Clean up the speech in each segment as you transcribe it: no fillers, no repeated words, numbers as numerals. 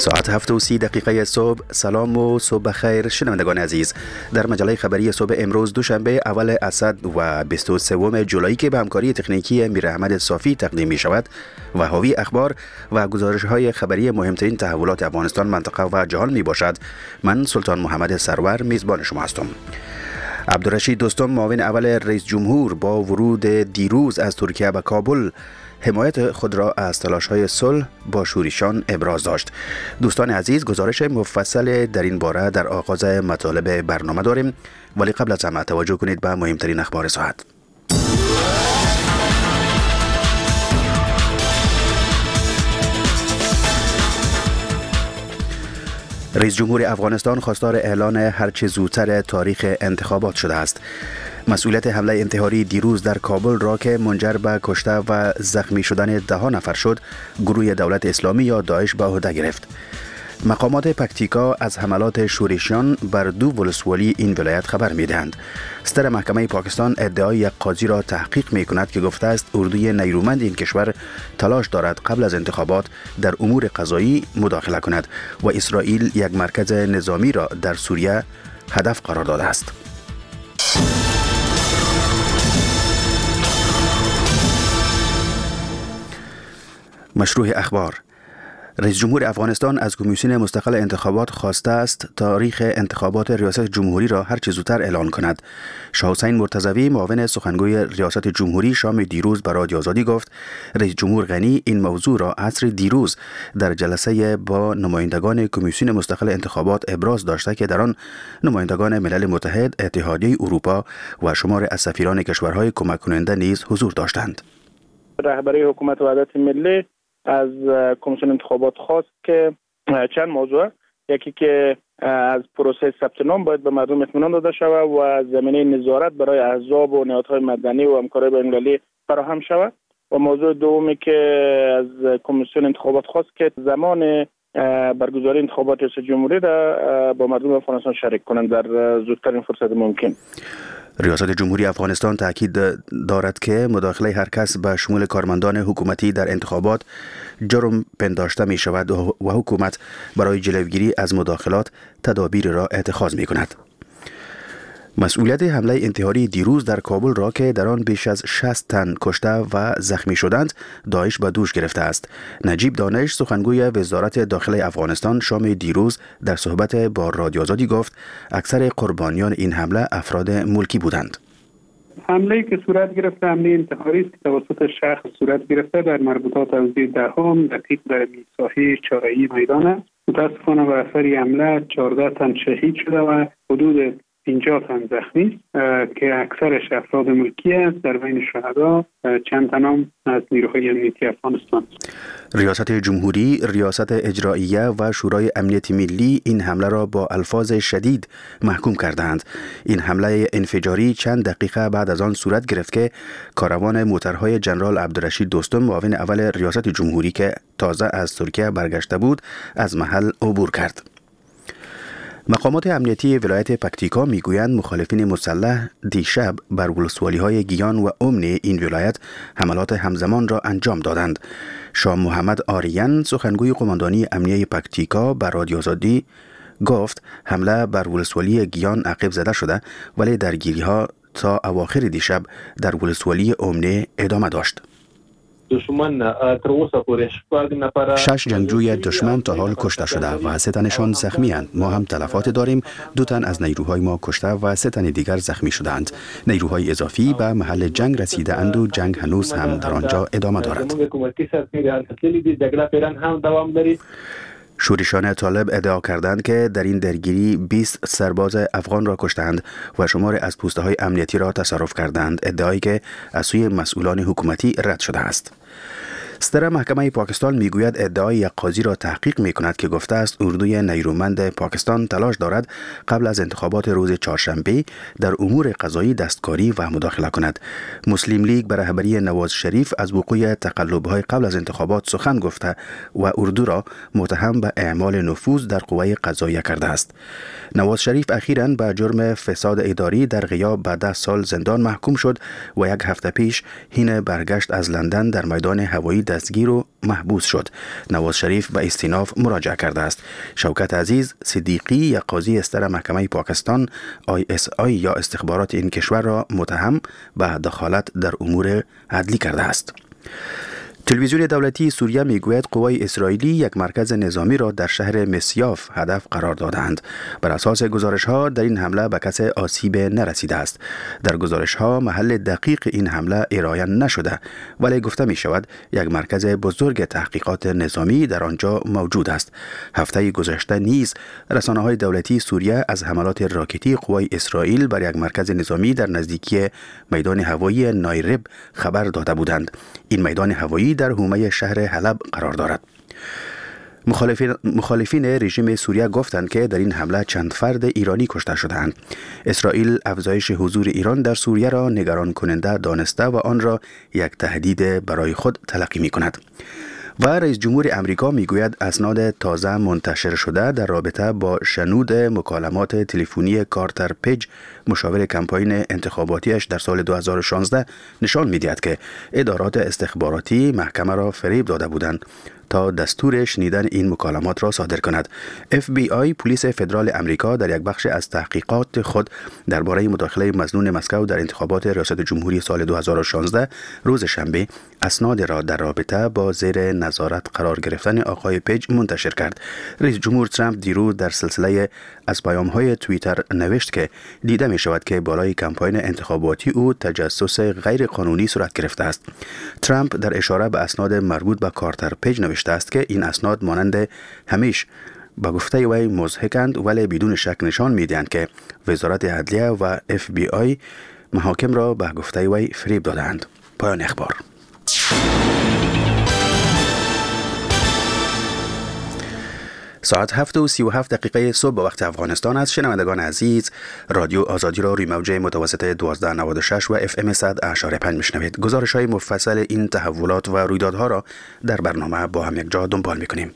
ساعت 7:30 صبح. سلام و صبح بخیر شنوندگان عزیز. در مجله خبری صبح امروز دوشنبه اول اسد و 23 جولای که به همکاری تکنیکی امیر احمد صافی تقدیم می شود و حاوی اخبار و گزارش های خبری مهمترین تحولات افغانستان، منطقه و جهان می باشد. من سلطان محمد سرور میزبان شما هستم. عبدالرشید دوستم، معاون اول رئیس جمهور، با ورود دیروز از ترکیه به کابل حمایت خود را از تلاش‌های صلح با شوریشان ابراز داشت. دوستان عزیز، گزارش مفصل در این باره در آغاز مطالب برنامه داریم، ولی قبل از همه توجه کنید به مهمترین اخبار ساعت. رئیس جمهور افغانستان خواستار اعلان هرچه زودتر تاریخ انتخابات شده است. مسئولیت حمله انتحاری دیروز در کابل را که منجر به کشته و زخمی شدن 10 نفر شد، گروه دولت اسلامی یا داعش به عهده گرفت. مقامات پکتیکا از حملات شورشیان بر 2 ولسوالی این ولایت خبر می‌دهند. صدر محکمه پاکستان ادعای یک قاضی را تحقیق می‌کند که گفته است اردوی نیرومند این کشور تلاش دارد قبل از انتخابات در امور قضایی مداخله کند و اسرائیل یک مرکز نظامی را در سوریه هدف قرار داده است. مشروع اخبار. رئیس جمهور افغانستان از کمیسیون مستقل انتخابات خواسته است تاریخ انتخابات ریاست جمهوری را هر چه زودتر اعلان کند. شاه حسین مرتضوی، معاون سخنگوی ریاست جمهوری، شام دیروز به رادیو آزادی گفت رئیس جمهور غنی این موضوع را عصر دیروز در جلسه با نمایندگان کمیسیون مستقل انتخابات ابراز داشته که در آن نمایندگان ملل متحد، اتحادیه اروپا و شمار از سفیران کشورهای کمک کننده نیز حضور داشتند. رهبری حکومت وحدت ملی از کمیسیون انتخابات خواست که چند موضوع، یکی که از پروسه ثبت نام باید به مردم اطمینان داده شود و زمینه نظارت برای احزاب و نهادهای مدنی و همکاری بین‌المللی فراهم شود، و موضوع دومی که از کمیسیون انتخابات خواست که زمان برگزاری انتخابات ریاست جمهوری را با مردم افغانستان شریک کنند در زودترین فرصت ممکن. ریاست جمهوری افغانستان تاکید دارد که مداخله هر کس به شمول کارمندان حکومتی در انتخابات جرم پنداشته می شود و حکومت برای جلوگیری از مداخلات تدابیر را اتخاذ می کند. مسئولیت حمله انتحاری دیروز در کابل را که در آن بیش از 60 تن کشته و زخمی شدند، داعش به دوش گرفته است. نجیب دانش، سخنگوی وزارت داخله افغانستان، شام دیروز در صحبت با رادیو آزادی گفت اکثر قربانیان این حمله افراد ملکی بودند. حمله‌ای که صورت گرفته حمله انتحاری است که توسط شخص صورت گرفته در مربوطات حوزه دهم دقیق در ساحه چهاررأیی میدان است. متاسفانه به اثر حمله 14 تن شهید شده و حدود 50 تن زخمی است که اکثرش افراد ملکی است. در بین شهدا چند تن هم از نیروهای امنیتی افغانستان. ریاست جمهوری، ریاست اجراییه و شورای امنیت ملی این حمله را با الفاظ شدید محکوم کردند. این حمله انفجاری چند دقیقه بعد از آن صورت گرفت که کاروان موترهای جنرال عبدالرشید دوستم، معاون اول ریاست جمهوری که تازه از ترکیه برگشته بود، از محل عبور کرد. مقامات امنیتی ولایت پکتیکا میگویند مخالفین مسلح دیشب بر ولسوالی‌های گیان و امن این ولایت حملات همزمان را انجام دادند. شاه محمد آریان، سخنگوی قماندانی امنیه پکتیکا، بر رادیو آزادی گفت حمله بر ولسوالی گیان عقب زده شده، ولی درگیری‌ها تا اواخر دیشب در ولسوالی امن ادامه داشت. 6 جنگجوی دشمن تا حال کشته شده و 3 تنشان زخمی اند. ما هم تلفات داریم. 2 تن از نیروهای ما کشته و 3 تن دیگر زخمی شدند. نیروهای اضافی به محل جنگ رسیده اند و جنگ هنوز هم در آنجا ادامه دارد. شورشیان طالب ادعا کردند که در این درگیری 20 سرباز افغان را کشتند و شمار از پوسته‌های امنیتی را تصرف کردند، ادعایی که از سوی مسئولان حکومتی رد شده است. صدر محکمه پاکستان میگوید ادعای یک قاضی را تحقیق میکند که گفته است اردوی نیرومند پاکستان تلاش دارد قبل از انتخابات روز چهارشنبه در امور قضایی دستکاری و مداخله کند. مسلم لیگ به رهبری نواز شریف از وقوع تقلب‌های قبل از انتخابات سخن گفته و اردو را متهم به اعمال نفوذ در قوه قضاییه کرده است. نواز شریف اخیراً به جرم فساد اداری در غیاب به 10 سال زندان محکوم شد و 1 هفته پیش حین برگشت از لندن در میدان هوایی دستگیر و محبوس شد. نواز شریف به استیناف مراجعه کرده است. شوکت عزیز صدیقی یک قاضی استر محکمه پاکستان ISI یا استخبارات این کشور را متهم به دخالت در امور عدلی کرده است. تلویزیون دولتی سوریه میگوید قوای اسرائیلی یک مرکز نظامی را در شهر مسیاف هدف قرار دادند. بر اساس گزارش‌ها در این حمله به کسی آسیب نرسیده است. در گزارش‌ها محل دقیق این حمله ارائه نشده، ولی گفته می شود یک مرکز بزرگ تحقیقات نظامی در آنجا موجود است. هفته گذشته نیز رسانه‌های دولتی سوریه از حملات راکتی قوای اسرائیل بر یک مرکز نظامی در نزدیکی میدان هوایی نایرب خبر داده بودند. این میدان هوایی در حومه شهر حلب قرار دارد. مخالفین رژیم سوریه گفتند که در این حمله چند فرد ایرانی کشته شدند. اسرائیل افزایش حضور ایران در سوریه را نگران کننده دانسته و آن را یک تهدید برای خود تلقی می کند. و رئیس جمهور امریکا میگوید اسناد تازه منتشر شده در رابطه با شنود مکالمات تلفنی کارتر پیج مشاور کمپاین انتخاباتیش در سال 2016 نشان می‌دهد که ادارات استخباراتی محکمه را فریب داده بودند تا دستور شنیدن این مکالمات را صادر کند. FBI پلیس فدرال امریکا در یک بخش از تحقیقات خود درباره مداخله مظنون مسکو در انتخابات ریاست جمهوری سال 2016 روز شنبه اسناد را در رابطه با زیر نظارت قرار گرفتن آقای پیج منتشر کرد. رئیس جمهور ترامپ دیروز در سلسله از پیام‌های توییتر نوشت که دیده می شود که بالای کمپاین انتخاباتی او تجسس غیر قانونی صورت گرفته است. ترامپ در اشاره به اسناد مربوط به کارتر پیج نوشته است که این اسناد مانند همیشه با گفته وی مضحکند، ولی بدون شک نشان می‌دهند که وزارت عدلیه و FBI محاکم را به گفته وی فریب دادند. پایان اخبار. ساعت 7:37 صبح به وقت افغانستان است. شنوندگان عزیز، رادیو آزادی را روی موج متوسط 1296 و FM 100.5 میشنوید. گزارش‌های مفصل این تحولات و رویدادها را در برنامه با هم یک جا دنبال می‌کنیم.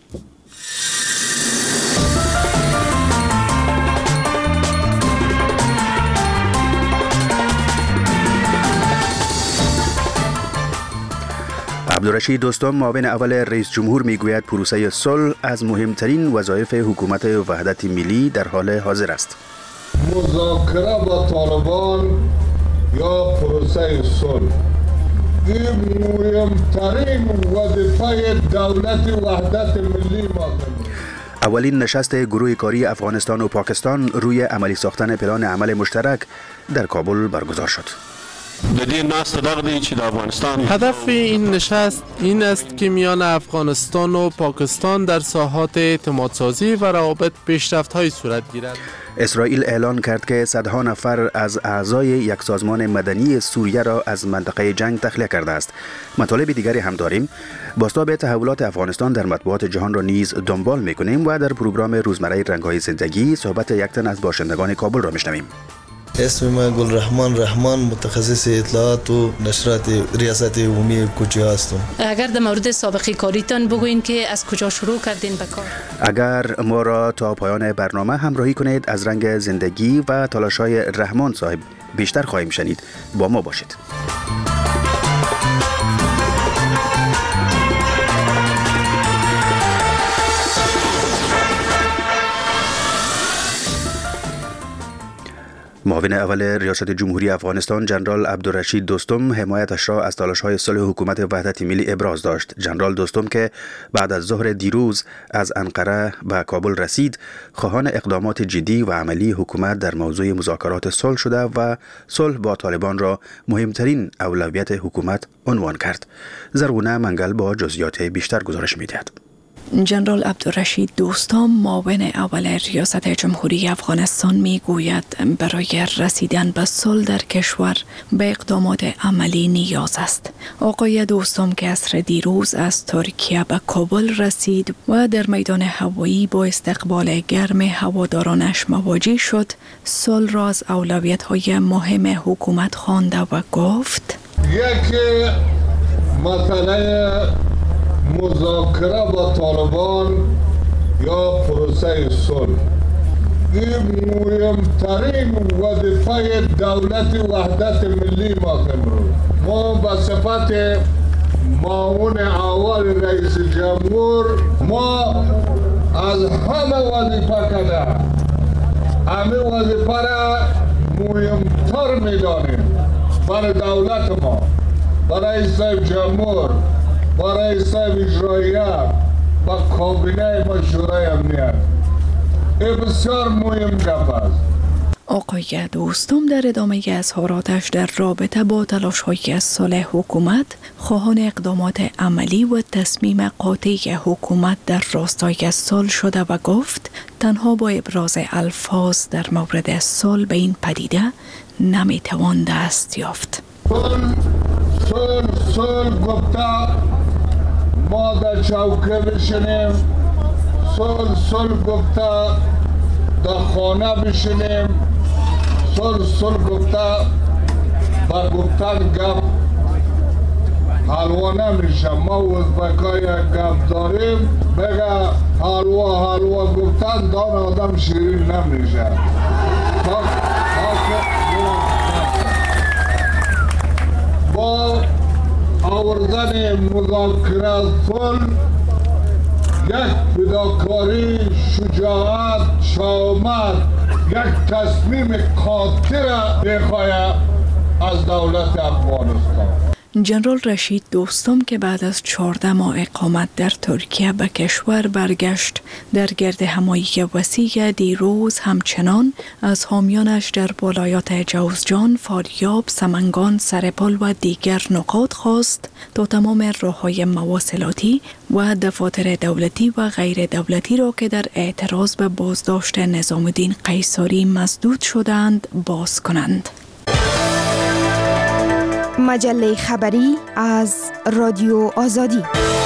عبدالرشید دوستم، معاون اول رئیس جمهور میگوید پروسه صلح از مهمترین وظایف حکومت وحدت ملی در حال حاضر است. مذاکره با طالبان یا پروسه صلح این مهمترین وظیفه دولت وحدت ملی ما. اولین نشست گروه کاری افغانستان و پاکستان روی عملی ساختن پلان عمل مشترک در کابل برگزار شد. هدف این نشست این است که میان افغانستان و پاکستان در ساحات اعتمادسازی و روابط پیشرفت‌های صورت گیرد. اسرائیل اعلان کرد که صدها نفر از اعضای یک سازمان مدنی سوریه را از منطقه جنگ تخلیه کرده است. مطالب دیگری هم داریم. بازتاب تحولات افغانستان در مطبوعات جهان را نیز دنبال می‌کنیم و در پروگرام روزمره رنگ‌های زندگی صحبت یک تن از باشندگان کابل را می‌شنویم. اسم من گلرحمان رحمان، متخصص اطلاعات و نشرات ریاست عمومی کوچه هستم. اگر در مورد سابقه کاریتان بگوین که از کجا شروع کردین به کار؟ اگر ما را تا پایان برنامه همراهی کنید از رنگ زندگی و تلاش‌های رحمان صاحب بیشتر خواهیم شنید. با ما باشید. معاون اول ریاست جمهوری افغانستان جنرال عبدالرشید دوستم حمایتش را از تلاش‌های صلح حکومت وحدت ملی ابراز داشت. جنرال دوستم که بعد از ظهر دیروز از انقره به کابل رسید، خواهان اقدامات جدی و عملی حکومت در موضوع مذاکرات صلح شده و صلح با طالبان را مهمترین اولویت حکومت عنوان کرد. زرغونه منگل با جزئیات بیشتر گزارش می‌دهد. جنرال عبدالرشید دوستم معاون اول ریاست جمهوری افغانستان میگوید برای رسیدن به صلح در کشور به اقدامات عملی نیاز است. آقای دوستم که عصر دیروز از ترکیه به کابل رسید و در میدان هوایی با استقبال گرم هوادارانش مواجه شد، صلح را از اولویت‌های مهم حکومت خوانده و گفت: یک مسئله مذاکره با طالبان یا پروسه صلح این مهمترین وظیفه دولت وحدت ملی ما امروز. ما به صفت معاون اول رئیس جمهور ما از همه وظیفه کرده، همه وظیفه را مهمتر میدانیم برای دولت ما، برای رئیس جمهور، برای رئیس اجراییه و کابینه مشورای امنیت. این بسیار مهم گپ است. آقای دوستم در ادامه اظهاراتش در رابطه با تلاش‌های صلح حکومت، خواهان اقدامات عملی و تصمیم قاطع حکومت در راستای صلح شده و گفت تنها با ابراز الفاظ در مورد صلح به این پدیده نمیتوان دست یافت. صلح گفته ما در چوکه بشینیم، صلح گفته در خانه بشینیم، صلح گفته با گفتن گپ حلوا نمیشه. ما ازبکای گپ داریم بگه حلوا گفتن دان آدم شیرین نمیشه. با آوردن مذاکره صلح یک فداکاری، شجاعت، شجاعت، یک تصمیم قاطع را می‌خواهد از دولت افغانستان. جنرال رشید دوستم که بعد از 14 ماه اقامت در ترکیه به کشور برگشت، در گرد همایی وسیع دیروز همچنان از حامیانش در ولایات جوزجان، فاریاب، سمنگان، سرپل و دیگر نقاط خواست تا تمام راه‌های مواصلاتی و دفاتر دولتی و غیر دولتی را که در اعتراض به بازداشت نظام الدین قیصری مسدود شدند باز کنند. مجله خبری از رادیو آزادی.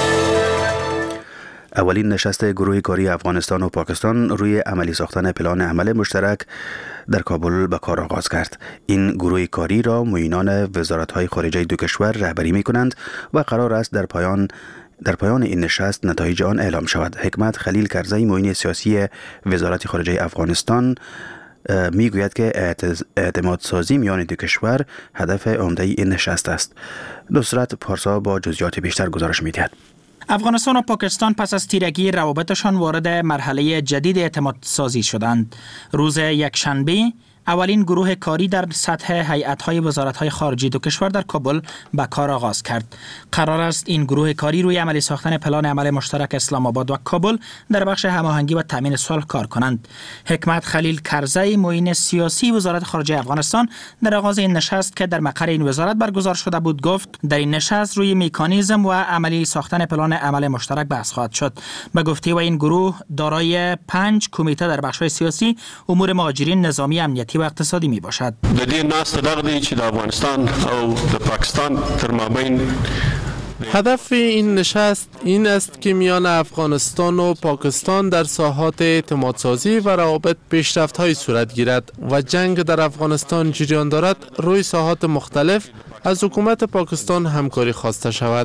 اولین نشست گروه کاری افغانستان و پاکستان روی عملی ساختن پلان عمل مشترک در کابل به کار آغاز کرد. این گروه کاری را معینان وزارت‌های خارجه دو کشور رهبری می‌کنند و قرار است در پایان این نشست نتایج آن اعلام شود. حکمت خلیل کرزی، معین سیاسی وزارت خارجه افغانستان، میگوید که اعتماد سازی میان دو کشور هدف عمده این نشست است. نصرت پارسا با جزئیات بیشتر گزارش می‌دهد. افغانستان و پاکستان پس از تیرگی روابطشان وارد مرحله جدید اعتماد سازی شدند. روز یکشنبه اولین گروه کاری در سطح هیئت‌های وزارت‌های خارجه دو کشور در کابل به کار آغاز کرد. قرار است این گروه کاری روی عملی ساختن پلان عمل مشترک اسلام آباد و کابل در بخش هماهنگی و تامین صلح کار کنند. حکمت خلیل کرزی، معین سیاسی وزارت خارجه افغانستان، در آغاز این نشست که در مقر این وزارت برگزار شده بود گفت در این نشست روی مکانیزم و عملی ساختن پلان عمل مشترک بحث خواهد شد. به گفته و این گروه دارای 5 کمیته در بخش‌های سیاسی، امور مهاجرین، نظامی، امنیتی و اقتصادی می باشد. د دې ناسته دغه دی چې د افغانستان او د پاکستان تر مابین هدف این نشست این است که میان افغانستان و پاکستان در ساحات اعتمادسازی و روابط پیشرفت‌های صورت گیرد و جنگ در افغانستان جریان دارد روی ساحات مختلف از حکومت پاکستان همکاری خواسته شود.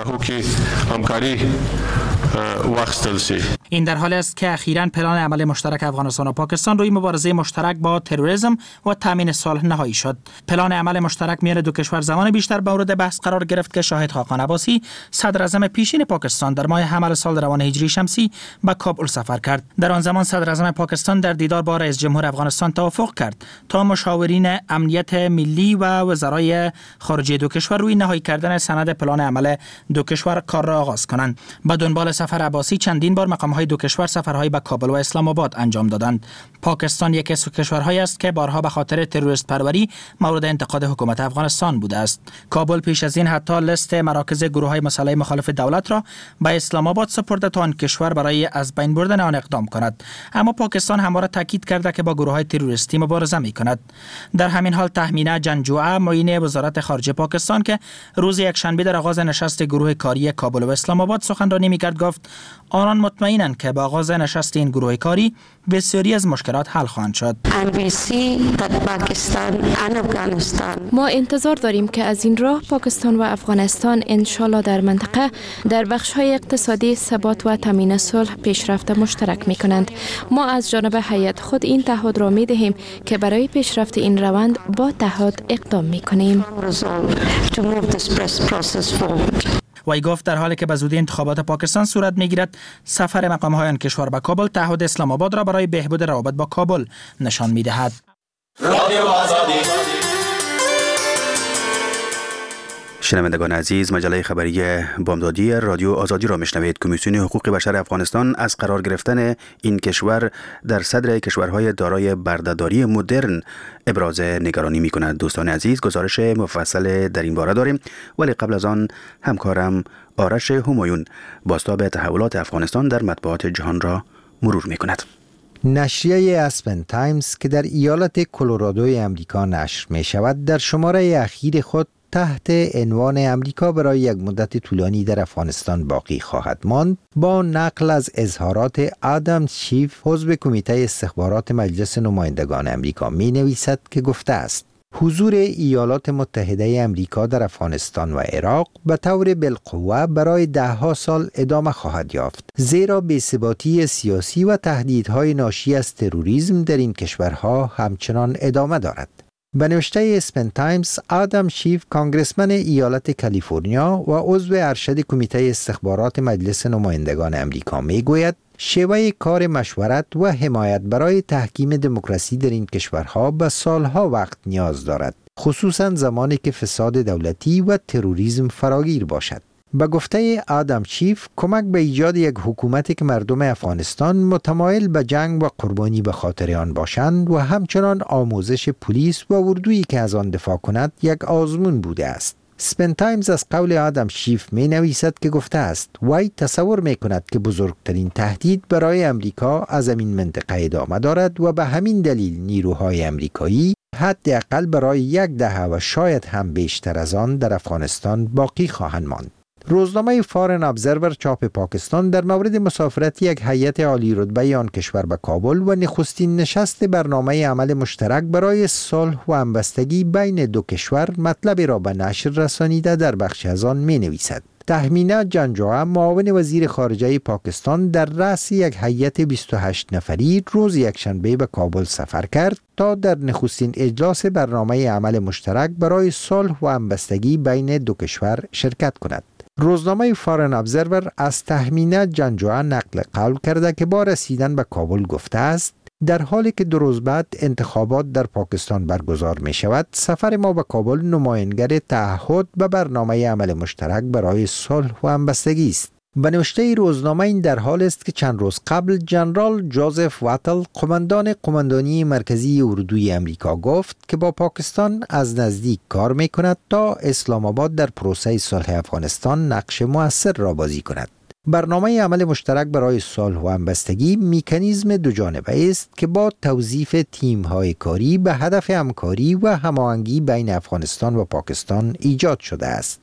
این در حال است که اخیراً پلان عمل مشترک افغانستان و پاکستان روی مبارزه مشترک با تروریسم و تامین صلح نهایی شد. پلان عمل مشترک میان دو کشور زمان بیشتر مورد بحث قرار گرفت که شاهد خاقان عباسی، صدر اعظم پیشین پاکستان، در ماه حمل سال روان هجری شمسی به کابل سفر کرد. در آن زمان صدر اعظم پاکستان در دیدار با رئیس جمهور افغانستان توافق کرد تا مشاورین امنیت ملی و وزرای خارجه دو کشور روی نهایی کردن سند پلان عمل دو کشور کار را آغاز کنند. به دنبال سفر عباسی چندین بار مقام‌های دو کشور سفرهای به کابل و اسلام آباد انجام دادند. پاکستان یکی از کشورهایی است که بارها به خاطر تروریست پروری مورد انتقاد حکومت افغانستان بوده است. کابل پیش از این حتی لیست مراکز گروه‌های مسلح مخالف دولت را به اسلام آباد سپرده تا آن کشور برای از بین بردن آن اقدام کند. اما پاکستان همواره تاکید کرده که با گروه‌های تروریستی مبارزه می‌کند. در همین حال تهمینه جنجوعه، معین وزارت خارجه پاکستان که روز یکشنبه در آغاز نشست گروه کاری کابل و اسلام آباد سخنرانی می‌کرد گفت آنان مطمئنند که با آغاز نشست این گروه کاری بسیاری از مشکلات حل خواهند شد. ما انتظار داریم که از این راه پاکستان و افغانستان انشالله در منطقه در بخش‌های اقتصادی ثبات و تامین صلح پیشرفت مشترک می‌کنند. ما از جانب هیئت خود این تعهد را می‌دهیم که برای پیشرفت این روند با تعهد اقدام می‌کنیم. وی گفت در حالی که به زودی انتخابات پاکستان صورت میگیرد، سفر مقام‌های آن کشور به کابل تعهد اسلام آباد را برای بهبود روابط با کابل نشان می‌دهد. شنوندگان عزیز، مجله خبری بامدادی رادیو آزادی را میشنوید. کمیسیون حقوق بشر افغانستان از قرار گرفتن این کشور در صدر کشورهای دارای بردهداری مدرن ابراز نگرانی می کند. دوستان عزیز، گزارش مفصل در این باره داریم، ولی قبل از آن همکارم آرش همایون بازتاب تحولات افغانستان در مطبوعات جهان را مرور می کند. نشریه اسپن تایمز که در ایالت کلرادوی امریکا نشر می شود، در شماره اخیر خود تحت عنوان امریکا برای یک مدت طولانی در افغانستان باقی خواهد ماند، با نقل از اظهارات آدم شیف، عضو کمیته استخبارات مجلس نمایندگان امریکا، می نویسد که گفته است حضور ایالات متحده امریکا در افغانستان و عراق به طور بالقوه برای دهها سال ادامه خواهد یافت، زیرا بی‌ثباتی سیاسی و تهدیدهای ناشی از تروریسم در این کشورها همچنان ادامه دارد. به نوشته اسپن تایمز، آدم شیف، کانگرسمن ایالت کالیفرنیا و عضو ارشد کمیته استخبارات مجلس نمایندگان امریکا میگوید شیوه کار مشورت و حمایت برای تحکیم دموکراسی در این کشورها به سالها وقت نیاز دارد، خصوصا زمانی که فساد دولتی و تروریسم فراگیر باشد. به گفته آدم شیف، کمک به ایجاد یک حکومتی که مردم افغانستان متمایل به جنگ و قربانی به خاطر آن باشند و همچنان آموزش پلیس و اردویی که از آن دفاع کند یک آزمون بوده است. اسپن تایمز از قول آدم شیف می نویسد که گفته است وی تصور می کند که بزرگترین تهدید برای امریکا از این منطقه ادامه دارد و به همین دلیل نیروهای امریکایی حداقل برای یک دهه و شاید هم بیشتر از آن در افغانستان باقی خواهند ماند. روزنامه فارن ابزرور چاپ پاکستان در مورد مسافرت یک هیئت عالی رتبه آن کشور به کابل و نخستین نشست برنامه عمل مشترک برای صلح و همبستگی بین دو کشور مطلبی را به نشر رسانیده در بخش از آن می نویسد. تهمینه جنجوعه، معاون وزیر خارجه پاکستان، در رأس یک هیئت 28 نفری روز یکشنبه به کابل سفر کرد تا در نخستین اجلاس برنامه عمل مشترک برای صلح و همبستگی بین دو کشور شرکت کند. روزنامه فارن ابزرور از تهمینه جنجوعه نقل قول کرده که با رسیدن به کابل گفته است در حالی که 2 روز بعد انتخابات در پاکستان برگزار می شود، سفر ما به کابل نمایانگر تعهد به برنامه عمل مشترک برای صلح و همبستگی است. به نوشته روزنامه این در حال است که چند روز قبل جنرال جوزف واتل، قماندان قماندانی مرکزی اردوی امریکا، گفت که با پاکستان از نزدیک کار می کند تا اسلام آباد در پروسه صلح افغانستان نقش مؤثر را بازی کند. برنامه عمل مشترک برای صلح و همبستگی مکانیزم دوجانبه است که با توظیف تیم‌های کاری به هدف همکاری و هماهنگی بین افغانستان و پاکستان ایجاد شده است.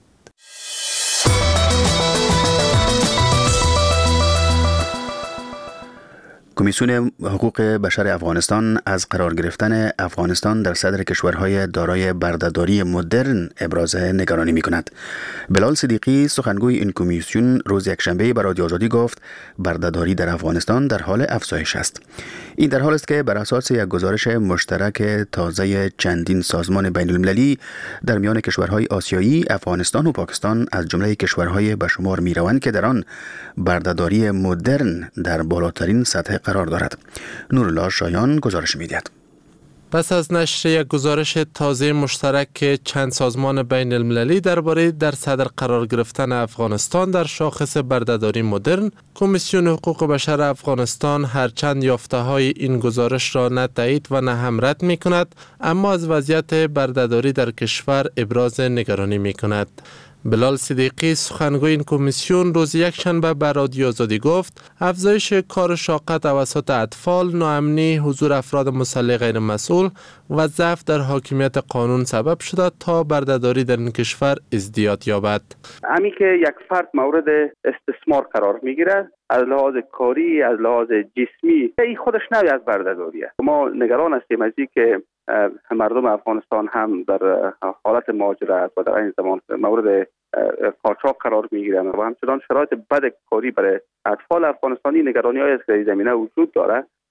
کمیسیون حقوق بشر افغانستان از قرار گرفتن افغانستان در صدر کشورهای دارای بردهداری مدرن ابراز نگرانی می کند. بلال صدیقی، سخنگوی این کمیسیون، روز یکشنبه به رادیو آزادی گفت بردهداری در افغانستان در حال افزایش است. این در حال است که بر اساس یک گزارش مشترک تازه چندین سازمان بین المللی در میان کشورهای آسیایی، افغانستان و پاکستان از جمله کشورهای به شمار می روند که در آن بردهداری مدرن در بالاترین سطح قرار دارد. نورالله شایان گزارش می‌دهد. پس از نشر یک گزارش تازه مشترک که چند سازمان بین المللی درباره در صدر قرار گرفتن افغانستان در شاخص بردهداری مدرن، کمیسیون حقوق بشر افغانستان هرچند یافته‌های این گزارش را نه تایید و نه هم رد می‌کند، اما از وضعیت بردهداری در کشور ابراز نگرانی می‌کند. بلال صدیقی، سخنگوی این کمیسیون، روز یکشنبه به رادیو آزادی گفت افزایش کار شاقه توسط اطفال، ناامنی، حضور افراد مسلح غیر مسئول و ضعف در حاکمیت قانون سبب شده تا بردهداری در این کشور ازدیاد یابد. همین که یک فرد مورد استثمار قرار میگیره از لحاظ کاری، از لحاظ جسمی، این خودش نوعی از بردهداریه. ما نگران هستیم از اینکه مردم افغانستان هم در حالت مهاجرت و در این زمان مورد قاچاق قرار میگیرن و همچنان شرایط بد کاری برای اطفال افغانستانی نگرانی های از این زمینه وجود داره.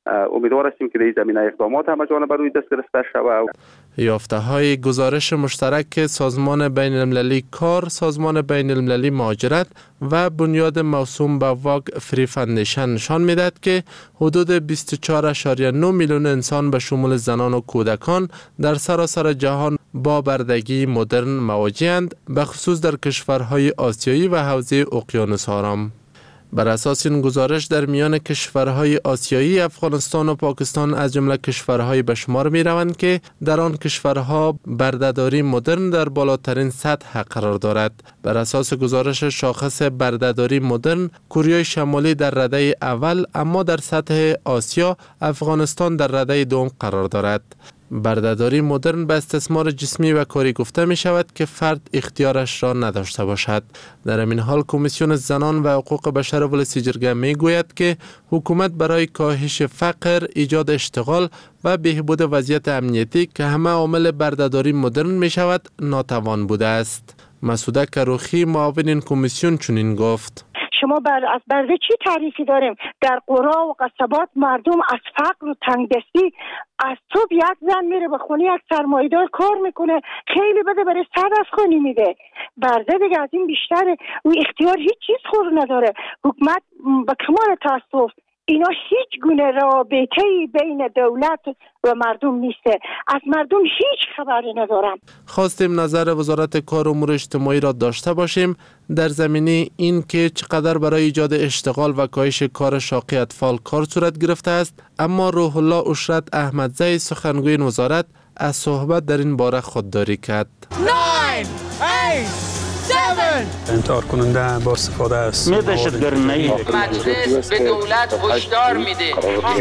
امیدوار هستیم که در این زمینه اقدامات همه جانبه روی دست گرفته شود. یافته‌های گزارش مشترک سازمان بین المللی کار، سازمان بین المللی مهاجرت و بنیاد موسوم به واگ فری فاندیشن نشان می‌دهد که حدود 24.9 میلیون انسان به شمول زنان و کودکان در سراسر جهان با بردگی مدرن مواجه‌اند، به خصوص در کشورهای آسیایی و حوزه اقیانوس آرام. بر اساس این گزارش در میان کشورهای آسیایی افغانستان و پاکستان از جمله کشورهای به شمار می روند که در آن کشورها بردهداری مدرن در بالاترین سطح قرار دارد. بر اساس گزارش شاخص بردهداری مدرن، کره شمالی در رده اول، اما در سطح آسیا افغانستان در رده دوم قرار دارد. بردهداری مدرن به استثمار جسمی و کاری گفته می شود که فرد اختیارش را نداشته باشد. در این حال کمیسیون زنان و حقوق بشر ولسی جرگه می گوید که حکومت برای کاهش فقر، ایجاد اشتغال و بهبود وضعیت امنیتی که همه عامل بردهداری مدرن می شود ناتوان بوده است. مسعوده کروخی معاون این کمیسیون چنین گفت: شما از برده چی تعریفی داریم؟ در قرا و قصبات مردم از فقر و تنگدستی، از صبح یک زن میره به خونه یک سرمایه‌دار کار میکنه، خیلی بده برای 100 از خونی میده. برده دیگه از این بیشتره و اختیار هیچ چیز خور نداره. حکومت به کمال تاسف اینا هیچ گونه رابطه‌ای بین دولت و مردم نیسته، از مردم هیچ خبری ندارم. خواستیم نظر وزارت کار و امور اجتماعی را داشته باشیم در زمینه این که چقدر برای ایجاد اشتغال و کاهش کار شاقی اطفال کار صورت گرفته است، اما روح الله اشرت احمدزی سخنگوی این وزارت از صحبت در این باره خودداری کرد. 9 8 انتحار کننده با استفاده است. مجلس به دولت هشدار میده.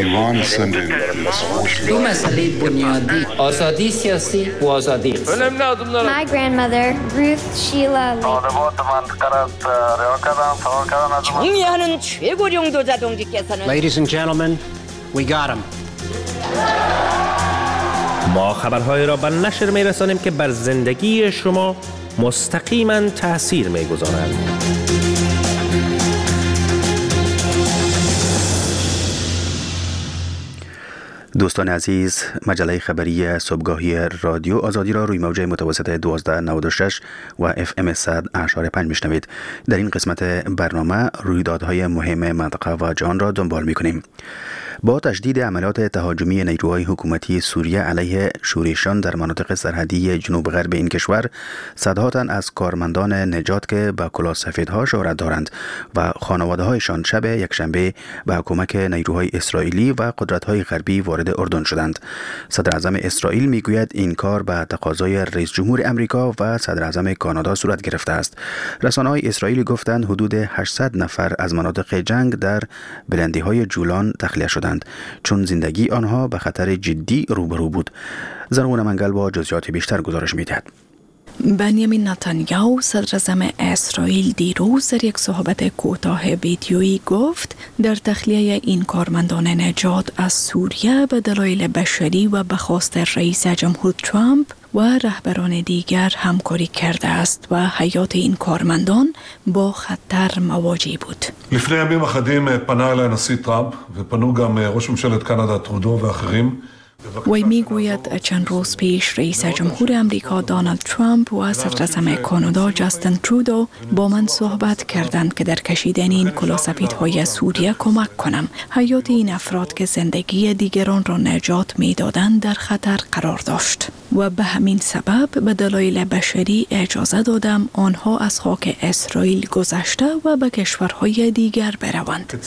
دو مسئله بنیادی: آزادی سیاسی و آزادی اقتصادی. My grandmother, Ruth Sheila Lee. 정의하는 최고령 도자동지께서는 Ladies and gentlemen, we got him. ما خبرهای را به نشر میرسانیم که بر زندگی شما مستقیما تأثیر می‌گذارند. دوستان عزیز، مجله خبری صبحگاهی رادیو آزادی را روی موج متوسط 1296 و FM 100.5 میشنوید. در این قسمت برنامه رویدادهای مهم منطقه و جهان را دنبال می‌کنیم. با تشدید عملیات تهاجمی نیروهای حکومتی سوریه علیه شورشیان در مناطق سرحدی جنوب غرب این کشور، صدها تن از کارمندان نجات که به کلاه سفیدها شهرت دارند و خانواده‌هایشان شب یکشنبه به کمک نیروهای اسرائیلی و قدرت‌های غربی وارد اردن شدند. صدر اعظم اسرائیل میگوید این کار به تقاضای رئیس جمهور امریکا و صدر اعظم کانادا صورت گرفته است. رسانه‌های اسرائیلی گفتند حدود 800 نفر از مناطق جنگ در بلندی‌های جولان تخلیه شدند چون زندگی آنها به خطر جدی روبرو بود. زرغون منگل با جزئیات بیشتر گزارش می‌دهد. بنیامین نتانیاهو صدر اعظم اسرائیل دیروز در یک صحبت کوتاه ویدیویی گفت در تخلیه این کارمندان نجات از سوریه به دلایل بشری و به خواست رئیس جمهور ترامپ و رهبران دیگر همکاری کرده است و حیات این کارمندان با خطر مواجه بود. לפני ימים אחדים פנה אליי הנשיא טראמפ ופנו גם ראש ממשלת קנדה טרודו ואחרים. وی میگوید چند روز پیش رئیس جمهور امریکا دونالد ترامپ و صدر اعظم کانادا جاستین ترودو با من صحبت کردند که در کشیدن این کلاهسفیدهای سوریه کمک کنم. حیات این افراد که زندگی دیگران را نجات میدادند در خطر قرار داشت و به همین سبب به دلایل بشری اجازه دادم آنها از خاک اسرائیل گذشته و به کشورهای دیگر بروند.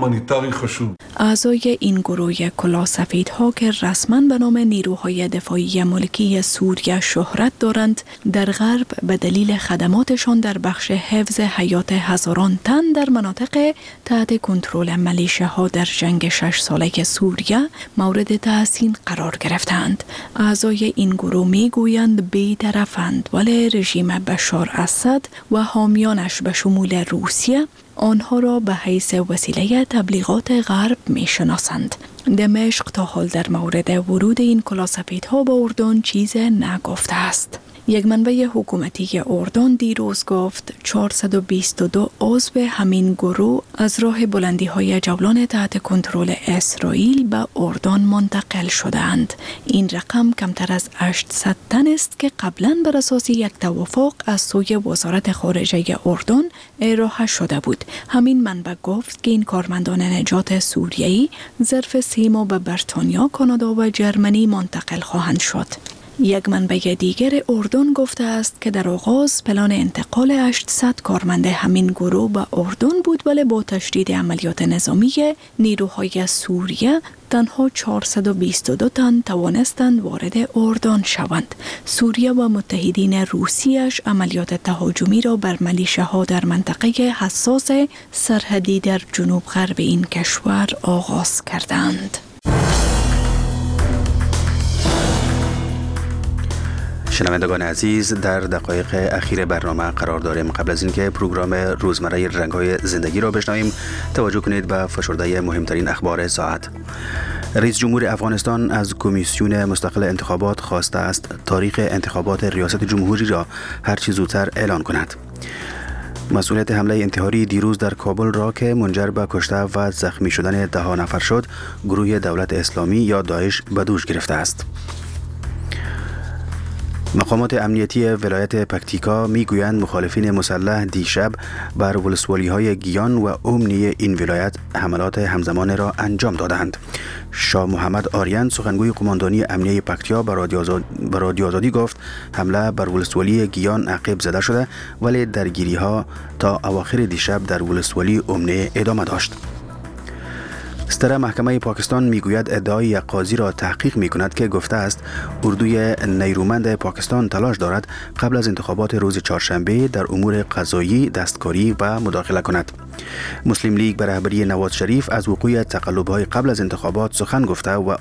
اعضای این گروه کلاهسفیدها که رسما به نام نیروهای دفاعی ملکی سوریه شهرت دارند، در غرب به دلیل خدماتشان در بخش حفظ حیات هزاران تن در مناطق تحت کنترل ملیشه‌ها در جنگ 6 ساله سوریه مورد تحسین قرار گرفتند. اعضای این گروه میگویند بی‌طرفند، ولی رژیم بشار اسد و حامیانش به شمول روسیه آنها را به حیث وسیله تبلیغات غرب میشناسند. دمشق تا حال در مورد ورود این کلاهسفیدها به اردن چیز نگفته است. یک منبع حکومتی اردن دیروز گفت 422 عضو همین گروه از راه بلندی‌های جولان تحت کنترل اسرائیل به اردن منتقل شدند. این رقم کمتر از 800 تن است که قبلا بر اساس یک توافق از سوی وزارت خارجه اردن ارائه شده بود. همین منبع گفت که این کارمندان نجات سوریه‌ای ظرف 3 ماه به بریتانیا، کانادا و جرمنی منتقل خواهند شد. یک منبع دیگر اردن گفته است که در آغاز پلان انتقال 800 کارمند همین گروه به اردن بود، ولی با تشدید عملیات نظامی نیروهای سوریه تنها 422 تن توانستند وارد اردن شوند. سوریه و متحدین روسیش عملیات تهاجمی را بر ملیشه‌ها در منطقه حساس سرحدی در جنوب غرب این کشور آغاز کردند. شنوندگان عزیز، در دقایق اخیر برنامه قرار داریم. قبل از اینکه پروگرام روزمره رنگ‌های زندگی را بشنویم، توجه کنید به فشرده مهمترین اخبار ساعت. رئیس جمهور افغانستان از کمیسیون مستقل انتخابات خواسته است تاریخ انتخابات ریاست جمهوری را هر چه زودتر اعلان کند. مسئولیت حمله انتحاری دیروز در کابل را که منجر به کشته و زخمی شدن 10 نفر شد، گروه دولت اسلامی یا داعش به دوش گرفته است. مقامات امنیتی ولایت پکتیکا میگویند مخالفین مسلح دیشب بر ولسوالی‌های گیان و امنی این ولایت حملات همزمان را انجام دادند. شاه محمد آریان سخنگوی قماندانی امنیه پکتیا به رادیو آزادی گفت حمله بر ولسوالی گیان عقب زده شده، ولی درگیری‌ها تا اواخر دیشب در ولسوالی امنی ادامه داشت. ستره محکمه پاکستان میگوید ادعای یک قاضی را تحقیق میکند که گفته است اردوی نیرومند پاکستان تلاش دارد قبل از انتخابات روز چهارشنبه در امور قضایی دستکاری و مداخله کند. مسلم لیگ به رهبری نواز شریف از وقوع تقلب‌های قبل از انتخابات سخن گفته و